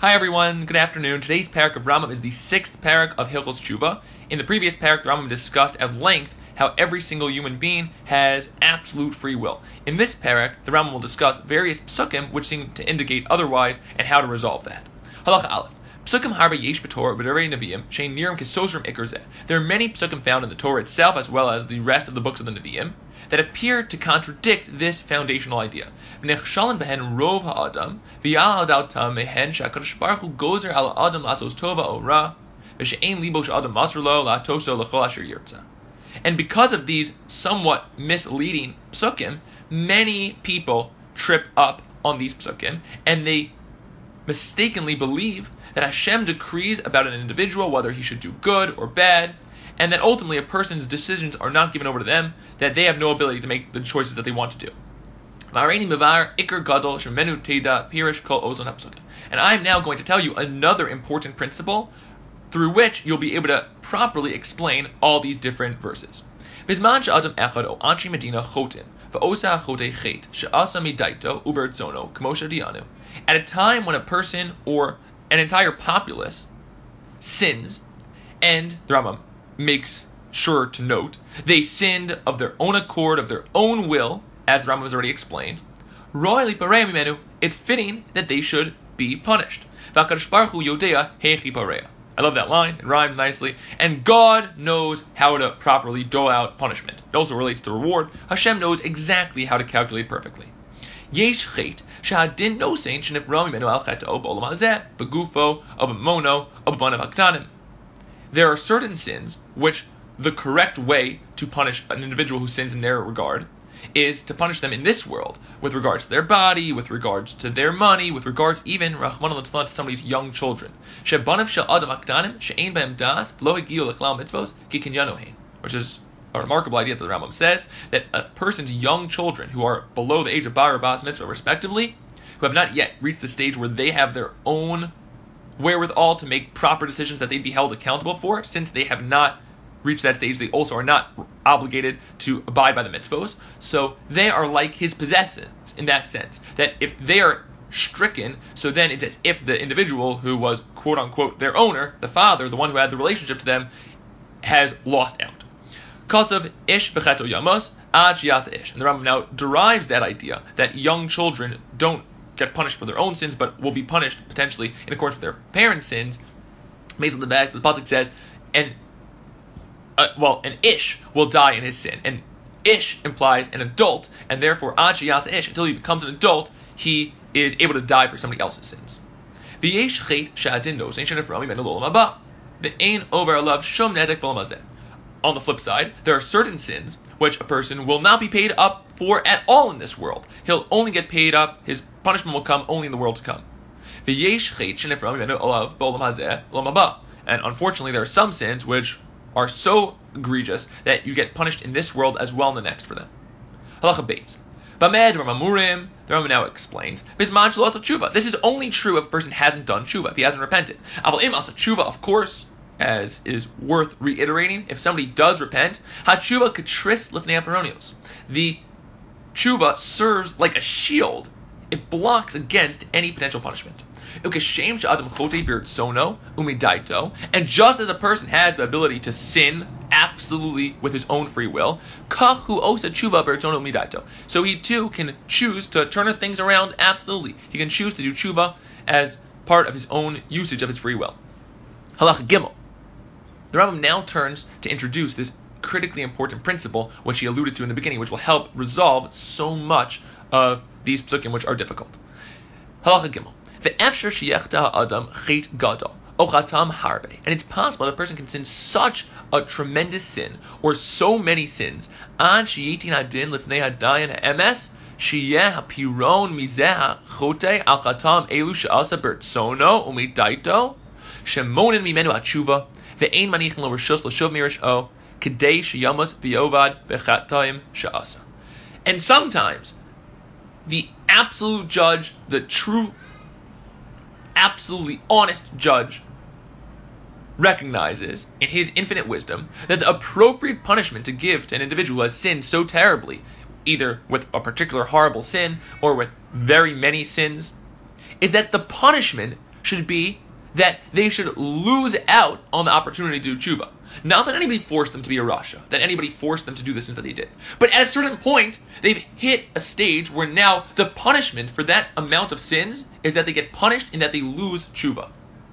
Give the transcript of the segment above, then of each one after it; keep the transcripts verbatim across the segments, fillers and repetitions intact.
Hi everyone, good afternoon. Today's parak of Rambam is the sixth parak of Hilchos Tshuva. In the previous parak, the Rambam discussed at length how every single human being has absolute free will. In this parak, the Rambam will discuss various psukim which seem to indicate otherwise and how to resolve that. Halacha Aleph. Psukim harba yesh b'Torah b'derei neviim shein nirim kesosrim ikar zeh. There are many psukim found in the Torah itself as well as the rest of the books of the Nevi'im that appear to contradict this foundational idea. V'nechshalim behen rov ha'adam v'yal adaltam mehen she'akadosh baruch hu gozer al adam lasos tova o ra v'she'ein libo she'adam masr lo la'toso l'chol asher yirtza. And because of these somewhat misleading psukim, many people trip up on these psukim and they mistakenly believe that Hashem decrees about an individual whether he should do good or bad, and that ultimately a person's decisions are not given over to them, that they have no ability to make the choices that they want to do. And I am now going to tell you another important principle through which you'll be able to properly explain all these different verses. At a time when a person or an entire populace sins, and the Rambam makes sure to note, they sinned of their own accord, of their own will, as the Rambam has already explained, it's fitting that they should be punished. I love that line, it rhymes nicely, and God knows how to properly dole out punishment. It also relates to reward. Hashem knows exactly how to calculate perfectly. Yesh chet shehadin nosein shenifra mimenu al cheta'o b'olam hazeh begufo o b'mono o b'banav haktanim. There are certain sins which the correct way to punish an individual who sins in their regard is to punish them in this world, with regards to their body, with regards to their money, with regards even Rachmana litzlan to somebody's young children. Shebanav shel adam haktanim she'ein behem das v'lo hagiu lechlal mitzvos ki kinyanohein, which is a remarkable idea that the Rambam says, that a person's young children who are below the age of bar or bas mitzvah respectively, who have not yet reached the stage where they have their own wherewithal to make proper decisions that they'd be held accountable for, since they have not reached that stage, they also are not obligated to abide by the mitzvos. So they are like his possessions in that sense, that if they are stricken, so then it's as if the individual who was quote unquote their owner, the father, the one who had the relationship to them, has lost out. Kasav ish b'cheto yamos ad sheyasa ish. And the Rambam now derives that idea that young children don't get punished for their own sins, but will be punished potentially in accordance with their parents' sins. Based on the back, the pasuk says, and uh, well, an ish will die in his sin, and ish implies an adult, and therefore ad sheyasa ish, until he becomes an adult, he is able to die for somebody else's sins. V'yesh chet she'adin nosein shenifra mimenu l'olam haba v'ein over alav shom nezek b'olam hazeh. On the flip side, there are certain sins which a person will not be paid up for at all in this world. He'll only get paid up, his punishment will come only in the world to come. And unfortunately, there are some sins which are so egregious that you get punished in this world as well in the next for them. Halacha Beis. The Rambam now explains, this is only true if a person hasn't done tshuva, if he hasn't repented. Of course, as is worth reiterating, if somebody does repent, hatshuva ketris lifnei aparonios. The tshuva serves like a shield; it blocks against any potential punishment. And just as a person has the ability to sin absolutely with his own free will, so he too can choose to turn things around absolutely. He can choose to do tshuva as part of his own usage of his free will. Halacha Gimel. The Rambam now turns to introduce this critically important principle, which he alluded to in the beginning, which will help resolve so much of these psukim which are difficult. Halacha Gimel. Ve'efshar sheyechta ha'adam chet gadol o chatam harbe. And it's possible that a person can sin such a tremendous sin, or so many sins, ad sheyitin hadin lifnei hadayan ha'emes sheyeh hapiron mizeh ha'chote al chatam elu she'asa bertsono u'midaito shemonin mimenu atshuva ve'ein manichin lo rishus l'shuv mirish'o kedei sheyamos v'yovad v'chatayim she'asa. And sometimes the absolute judge, the true, absolutely honest judge, recognizes in his infinite wisdom that the appropriate punishment to give to an individual who has sinned so terribly, either with a particular horrible sin or with very many sins, is that the punishment should be that they should lose out on the opportunity to do tshuva. Not that anybody forced them to be a rasha, that anybody forced them to do the sins that they did. But at a certain point, they've hit a stage where now the punishment for that amount of sins is that they get punished and that they lose tshuva.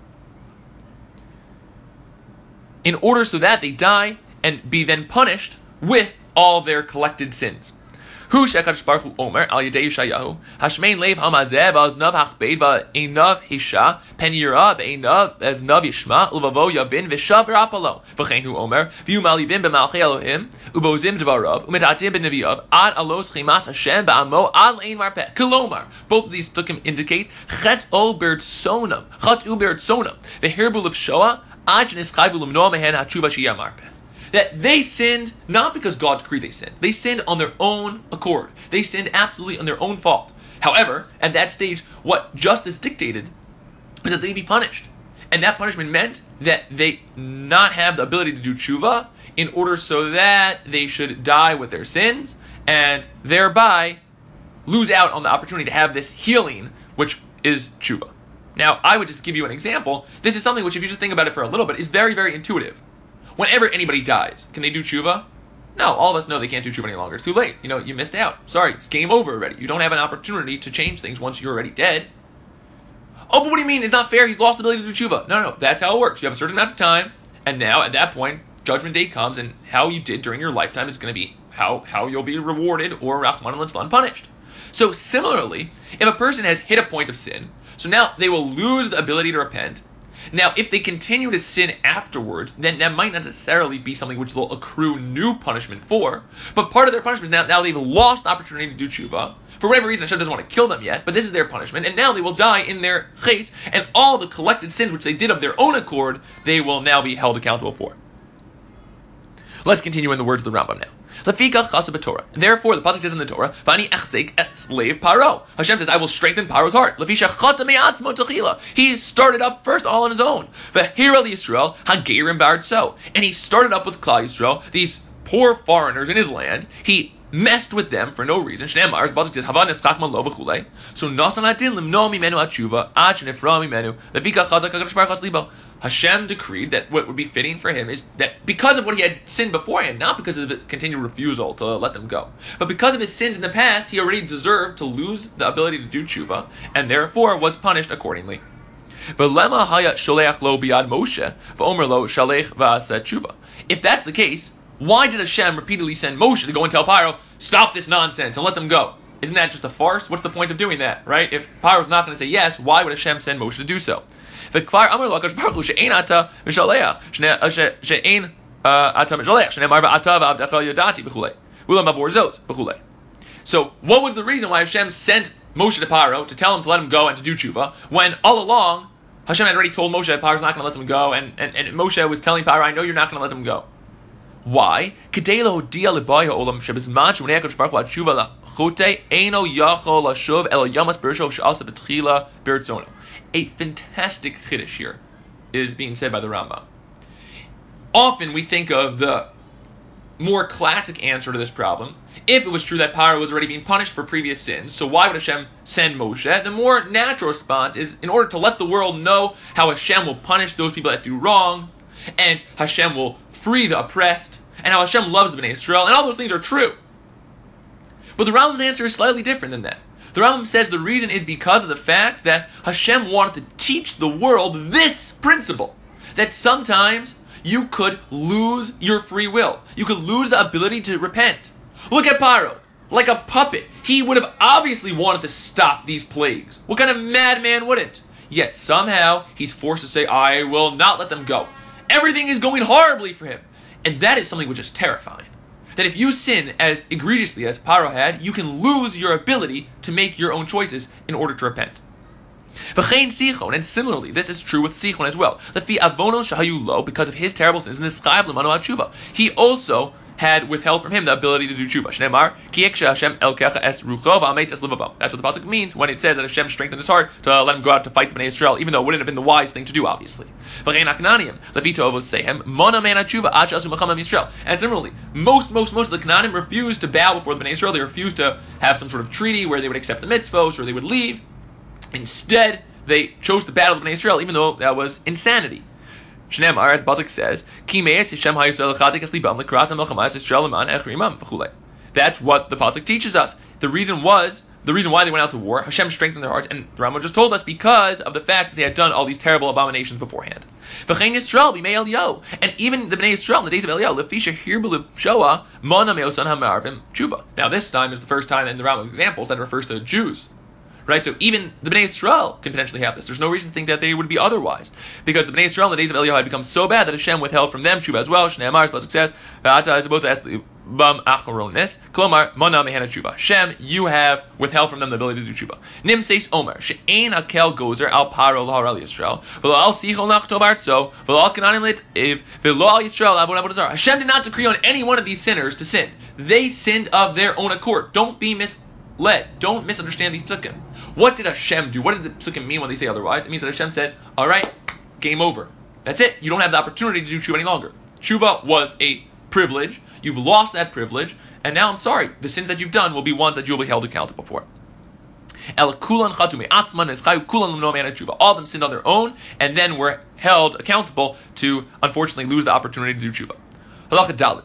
In order so that they die and be then punished with all their collected sins. Hu shekadosh baruch hu omer al yedei Yeshayahu hashmein leiv hamazeh v'aznav hachbeid v'einav hisha pen yira v'einav aznav yishma uvavo yabin v'shav v'rapalo v'chein hu omer v'yu malivim b'malchei Elohim ubozim dvarav umetatim b'neviyav ad alos chimas Hashem ba'amo ad le'ein marpeh. Kolomar, both of these psukim indicate chet o bertsonam chet u bertsonam v'hirbu l'fshoa ad shenischayvu l'mnoa mehen hatshuva sheyeh marpeh. That they sinned not because God decreed they sinned. They sinned on their own accord. They sinned absolutely on their own fault. However, at that stage, what justice dictated was that they be punished. And that punishment meant that they not have the ability to do tshuva in order so that they should die with their sins and thereby lose out on the opportunity to have this healing, which is tshuva. Now, I would just give you an example. This is something which, if you just think about it for a little bit, is very, very intuitive. Whenever anybody dies, can they do tshuva? No, all of us know they can't do tshuva any longer. It's too late. You know, you missed out. Sorry, it's game over already. You don't have an opportunity to change things once you're already dead. Oh, but what do you mean? It's not fair. He's lost the ability to do tshuva. No, no, no. That's how it works. You have a certain amount of time, and now at that point, judgment day comes, and how you did during your lifetime is going to be how, how you'll be rewarded or Rahman al punished. So similarly, if a person has hit a point of sin, so now they will lose the ability to repent. Now, if they continue to sin afterwards, then that might not necessarily be something which they'll accrue new punishment for. But part of their punishment is now, now they've lost the opportunity to do tshuva. For whatever reason, Hashem doesn't want to kill them yet, but this is their punishment. And now they will die in their chait, and all the collected sins which they did of their own accord, they will now be held accountable for. Let's continue in the words of the Rambam now. Lefika chasa b'Torah. Therefore, the pasuk says in the Torah, "Vani achzek et slave Paro." Hashem says, "I will strengthen Paro's heart." Lefisha chata me'atzmo techila. He started up first all on his own. V'hira Yisrael hagerim ba'artso. And he started up with Klal Yisrael, these poor foreigners in his land. He messed with them for no reason. Shneimar, the pasuk says, "Hava neskachma lo b'chulei." So nasan adin limno mimenu atshuva ad shenifra mimenu. Lefika chata kakadosh baruch hu libo. Hashem decreed that what would be fitting for him is that because of what he had sinned beforehand, not because of his continued refusal to let them go, but because of his sins in the past, he already deserved to lose the ability to do tshuva, and therefore was punished accordingly. If that's the case, why did Hashem repeatedly send Moshe to go and tell Paro, stop this nonsense and let them go? Isn't that just a farce? What's the point of doing that, right? If Paro's not going to say yes, why would Hashem send Moshe to do so? וכבר אמר לו הקדוש ברוך הוא שאין אתה משלח, שאין אתה משלח, שנאמר ואתה ועבדך ידעתי וכו'. אולם עבור זאת וכו'. So, what was the reason why Hashem sent Moshe to Paro to tell him to let him go and to do tshuva, when all along Hashem had already told Moshe that Paro's not going to let them go, and, and, and Moshe was telling Paro, I know you're not going to let them go. Why? כדי להודיע לבאי העולם שבזמן שעונה הקדוש ברוך הוא התשובה לחוטא אינו יכול לשוב אלא ימס ברשו שעשה בתחילה ברצונו. A fantastic chiddush here is being said by the Rambam. Often we think of the more classic answer to this problem. If it was true that Paro was already being punished for previous sins, so why would Hashem send Moshe? The more natural response is in order to let the world know how Hashem will punish those people that do wrong, and Hashem will free the oppressed, and how Hashem loves the Bnei Israel, and all those things are true. But the Rambam's answer is slightly different than that. The Rambam says the reason is because of the fact that Hashem wanted to teach the world this principle, that sometimes you could lose your free will. You could lose the ability to repent. Look at Paro. Like a puppet. He would have obviously wanted to stop these plagues. What kind of madman wouldn't? Yet somehow he's forced to say, I will not let them go. Everything is going horribly for him. And that is something which is terrifying. That if you sin as egregiously as Paro had, you can lose your ability to make your own choices in order to repent. And similarly, this is true with Sichon as well. Because of his terrible sins, he also had withheld from him the ability to do tshuva. That's what the pasuk means when it says that Hashem strengthened his heart to let him go out to fight the Bnei Israel, even though it wouldn't have been the wise thing to do, obviously. And similarly, most, most, most of the Canaanim refused to bow before the Bnei Israel. They refused to have some sort of treaty where they would accept the mitzvos or they would leave. Instead, they chose to battle the Bnei Israel, even though that was insanity. Shneimar, as the pasuk says, Ki me'etz Hashem ha'Yisrael chazik es libam l'kras ha'melchamas Yisrael l'man echrimam v'chulei. That's what the pasuk teaches us. The reason was, the reason why they went out to war, Hashem strengthened their hearts, and the Rambam just told us because of the fact that they had done all these terrible abominations beforehand. V'chein Yisrael b'mei Eliyahu, and even the Bnei Yisrael in the days of Eliyahu, lefisha hirbu l'shoah mana me'osan ha'marvim tshuva. Now this time is the first time in the Rambam examples that refers to the Jews. Right, so even the Bnei Yisrael can potentially have this. There's no reason to think that they would be otherwise, because the Bnei Yisrael in the days of Eliyahu had become so bad that Hashem withheld from them tshuva as well. Shneimar, as pasuk says, "V'ata is supposed to ask the bam acharonis, klomar mana mehena tshuva." Hashem, you have withheld from them the ability to do tshuva. Nim says Omer, she'ein akel gozer al paro l'haral Yisrael, v'lo al sichol nachto bartzo, v'lo al kananim lit if v'lo al Yisrael avon avodah zarah. Hashem did not decree on any one of these sinners to sin. They sinned of their own accord. Don't be misled. Don't misunderstand these psukim. What did Hashem do? What did the psukim mean when they say otherwise? It means that Hashem said, all right, game over. That's it. You don't have the opportunity to do tshuva any longer. Tshuva was a privilege. You've lost that privilege, and now I'm sorry. The sins that you've done will be ones that you will be held accountable for. All of them sinned on their own, and then were held accountable to, unfortunately, lose the opportunity to do tshuva. Halacha Dalet.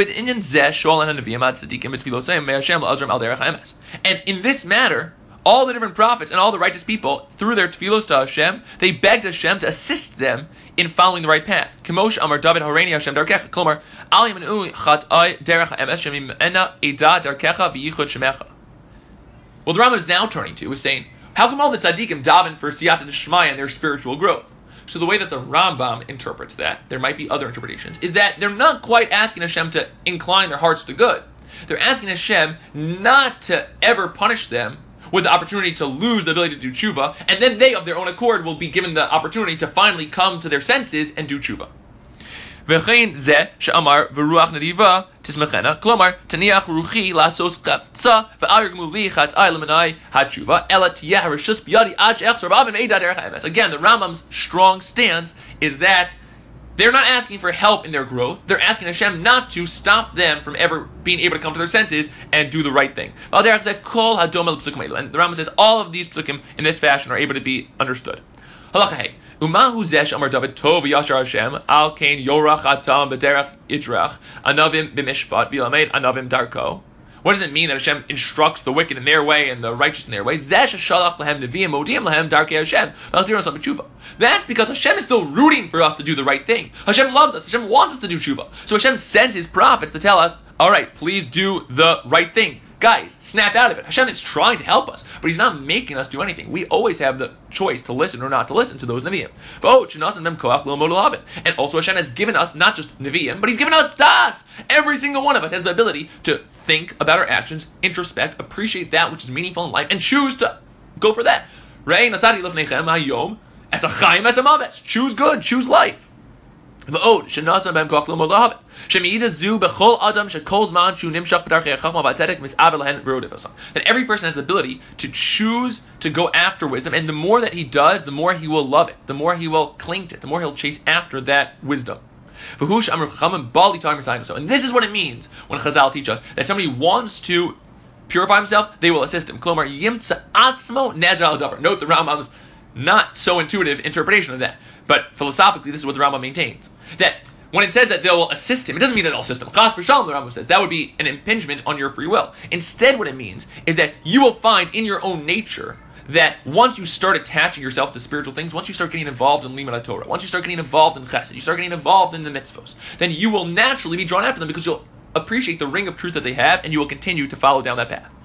And in this matter, all the different prophets and all the righteous people, through their tefillos to Hashem, they begged Hashem to assist them in following the right path. Kemosh Amar David Horeini Hashem Darkecha, Klomar Al Yimenu Chat'ai Derech HaEmes Shemimena Eda Darkecha V'Yichud Shemecha. Well, the Rambam is now turning to is saying, how come all the tzaddikim daven for siyata d'shmaya and their spiritual growth? So the way that the Rambam interprets that, there might be other interpretations, is that they're not quite asking Hashem to incline their hearts to good. They're asking Hashem not to ever punish them with the opportunity to lose the ability to do tshuva, and then they, of their own accord, will be given the opportunity to finally come to their senses and do tshuva. V'chein zeh she'amar v'ruach nadiva tismechena, klomar taniach ruchi lasos chatza v'al yirgmu li chat'ai l'manai ha'tshuva ela tiyeh rishus b'yadi ad she'echzor b'avim eida derech ha'emes. Again, the Rambam's strong stance is that they're not asking for help in their growth. They're asking Hashem not to stop them from ever being able to come to their senses and do the right thing. And the Rambam says all of these psukim in this fashion are able to be understood. Halacha hey. Umahu zesh amar David tov yashar Hashem al kain yorach atam b'derech idrach anavim b'mishpat v'lamed anavim darko. What does it mean that Hashem instructs the wicked in their way and the righteous in their way? That's because Hashem is still rooting for us to do the right thing. Hashem loves us. Hashem wants us to do tshuva. So Hashem sends His prophets to tell us, all right, please do the right thing. Guys, snap out of it. Hashem is trying to help us, but He's not making us do anything. We always have the choice to listen or not to listen to those Nevi'im. And also Hashem has given us not just Nevi'im, but He's given us Das. Every single one of us has the ability to think about our actions, introspect, appreciate that which is meaningful in life, and choose to go for that. Choose good, choose life. That every person has the ability to choose to go after wisdom, and the more that he does, the more he will love it, the more he will cling to it, the more he'll chase after that wisdom. And this is what it means when Chazal teach us that somebody wants to purify himself, they will assist him. Note the Rambam's not so intuitive interpretation of that, but philosophically this is what the Rambam maintains. That when it says that they will assist him, it doesn't mean that they'll assist him. Chas v'shalom, the Rambam says, that would be an impingement on your free will. Instead, what it means is that you will find in your own nature that once you start attaching yourself to spiritual things, once you start getting involved in Limud Torah, once you start getting involved in Chesed, you start getting involved in the mitzvos, then you will naturally be drawn after them because you'll appreciate the ring of truth that they have, and you will continue to follow down that path.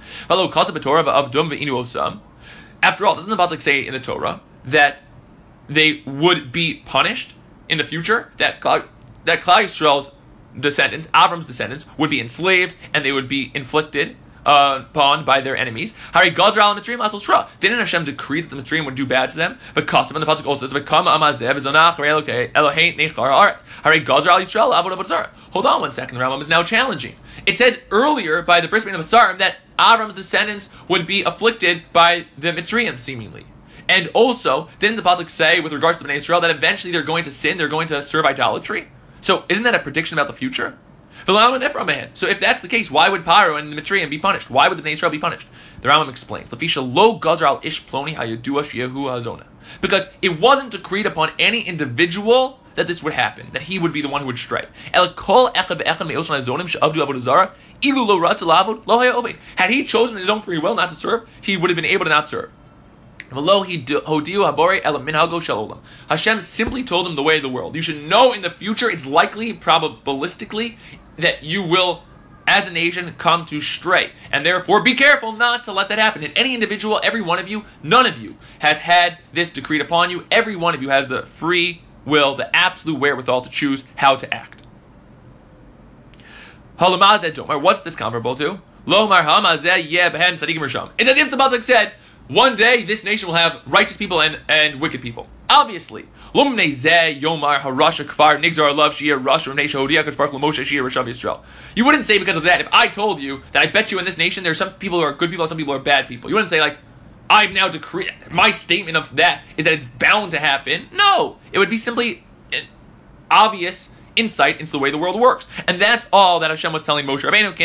After all, doesn't the pasuk say in the Torah that they would be punished in the future? That Klal, that Klal Yisrael's descendants, Avram's descendants, would be enslaved and they would be inflicted uh, upon by their enemies. Hari Gazra al Mitzrayim Atul Shra. Didn't Hashem decree that the Mitzrayim would do bad to them? But Kasim, and the pasuk also says, "V'kama amazev zonach re'elokei Elohei nechar haaretz." Hari Gazra al Yisrael avodah b'tzara. Hold on one second. The Rambam is now challenging. It said earlier by the bris bein of Asarim that Avram's descendants would be afflicted by the Mitzrayim, seemingly. And also, didn't the pasuk say, with regards to the Bnei Israel, that eventually they're going to sin, they're going to serve idolatry? So, isn't that a prediction about the future? So if that's the case, why would Paro and the Mitzrayim be punished? Why would the Bnei Israel be punished? The Rambam explains, because it wasn't decreed upon any individual that this would happen, that he would be the one who would stray. Had he chosen his own free will not to serve, he would have been able to not serve. Hashem simply told him the way of the world. You should know in the future, it's likely, probabilistically, that you will, as a nation, come to stray. And therefore, be careful not to let that happen. And any individual, every one of you, none of you has had this decreed upon you. Every one of you has the free will, the absolute wherewithal to choose how to act. What's this comparable to? It's as if the Pasuk said, one day this nation will have righteous people and, and wicked people. Obviously. You wouldn't say because of that, if I told you that I bet you in this nation there are some people who are good people and some people who are bad people, you wouldn't say like, I've now decreed, my statement of that is that it's bound to happen. No, it would be simply an obvious insight into the way the world works. And that's all that Hashem was telling Moshe Rabbeinu.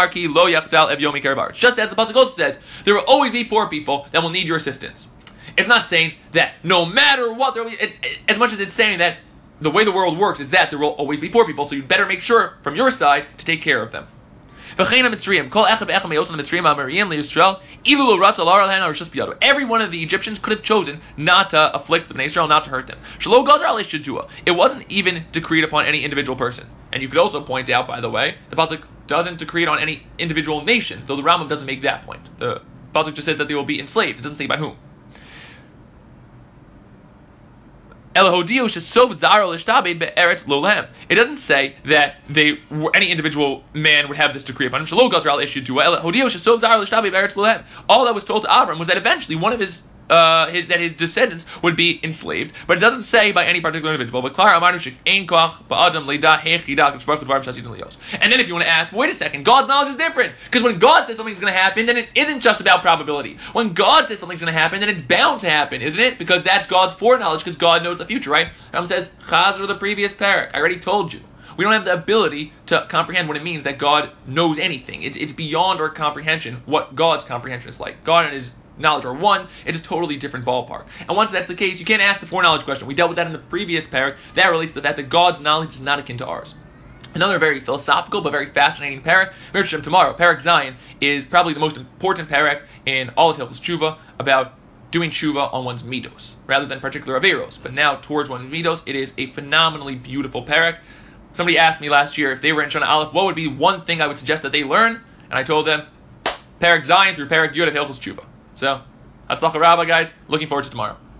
Just as the Pasuk also says, there will always be poor people that will need your assistance. It's not saying that no matter what, there will be, it, it, as much as it's saying that the way the world works is that there will always be poor people, so you better make sure from your side to take care of them. Every one of the Egyptians could have chosen not to afflict the Bnei Israel, not to hurt them. It wasn't even decreed upon any individual person. And you could also point out, by the way, the Pasuk doesn't decree it on any individual nation, though the Rambam doesn't make that point. The Pasuk just says that they will be enslaved. It doesn't say by whom. It doesn't say that they any individual man would have this decree upon him. All that was told to Avram was that eventually one of his uh, his, that his descendants would be enslaved, but it doesn't say by any particular individual. And then if you want to ask, wait a second, God's knowledge is different, because when God says something's going to happen, then it isn't just about probability. When God says something's going to happen, then it's bound to happen, isn't it? Because that's God's foreknowledge, because God knows the future, right? Rambam says, Chazar the previous parak. I already told you. We don't have the ability to comprehend what it means that God knows anything. It's, it's beyond our comprehension what God's comprehension is like. God and his knowledge are one. It's a totally different ballpark. And once that's the case, you can't ask the foreknowledge question. We dealt with that in the previous parak. That relates to the fact that God's knowledge is not akin to ours. Another very philosophical but very fascinating parak, Mirshem tomorrow, Parak Zion, is probably the most important parak in all of Hilchos Tshuva about doing tshuva on one's midos, rather than particular averos. But now, towards one's midos, it is a phenomenally beautiful parak. Somebody asked me last year if they were in Shana Aleph, what would be one thing I would suggest that they learn? And I told them, Parak Zion through Parak Yud of Hilchos Tshuva. So, Hatzlacha Rabbah, guys. Looking forward to tomorrow.